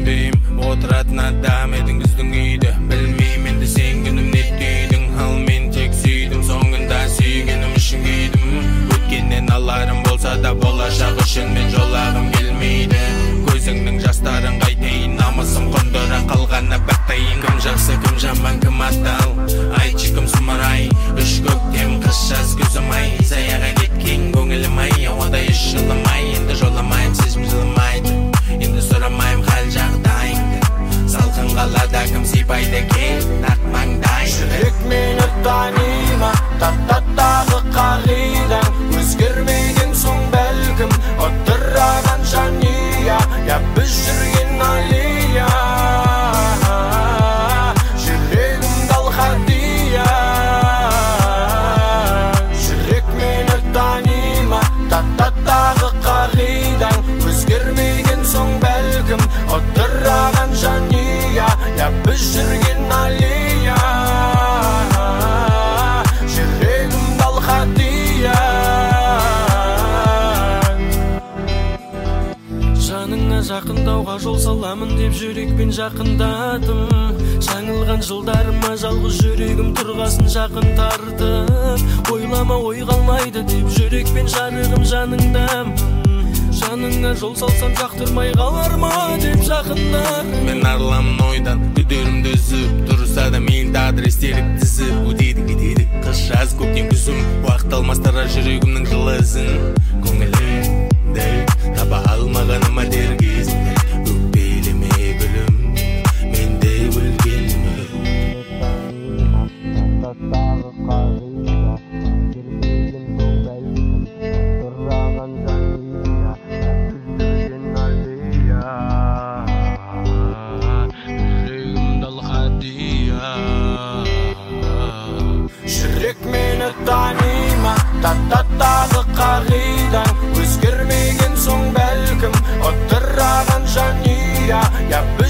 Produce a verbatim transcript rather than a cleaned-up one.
Bilbeyim oturатын адам едің біздің үйді. Білмеймін енді сен күнім не түйдің. Ал мен тек сүйдім, соңында сүйгенім үшін күйдім. Өткеннен аларым болса да болашақ үшін мен жолағым келмейді. Көзіңнің жастарын қайтейін, намысым қондыра қалғаны бақтайын. Кім жақсы, кім жаман, кім адал, айтшы кім сұмырай. Үш көктем, қыс жаз күзім ай, саяға кеткен көңілім ай. Ауадай үш жылым ай, енді жоламайым, сезім жылымайды. Енді сұрамайым хал жағдайыңды. Салқын қалада кім сипайды екен ақ маңдай. Жүрек мені тани ма, таттаттағы қағидаң. Өзгермеген соң бәлкім отыраған жания. Я біз жүрген алия, жүрегім дал хадия. Жүрек мені тани ма, таттаттағы қағидаң. Өзгермеген соң бәлкім отыраған жания. Я біз жүрген алия, жүрегім дал хадия. Жаныңа жақындауға жол саламын деп жүрекпен жақындадым. Жаңылған жылдарыма жалғыз жүрегім тұрғасын жақын тартып. Ойлама ой қалмайды деп жүрекпен жарығым жаныңдамын. Жаныңа жол салсам жақтырмай қалар ма деп жақындар. Мен арыламын ойдан, үдерімді үзіп, тұрса да мейлді адрестеріп тізіп. Өтеді кетеді қыс жаз көктем күзім, уақыт алмастыра жүрегімнің жылы ізін. Көңілімді таба алмағаныма дер кезінде өкпелеме гүлім, мен де өлгенмін. Таттағы қағида, жүрегім соң бәлкім тұрған жания. Жүрген алия, жүрегім дал хадия. Жүрек мені тани ма, таттаттағы қағидаң. Өзгермеген соң бәлкім отыраған жания. Я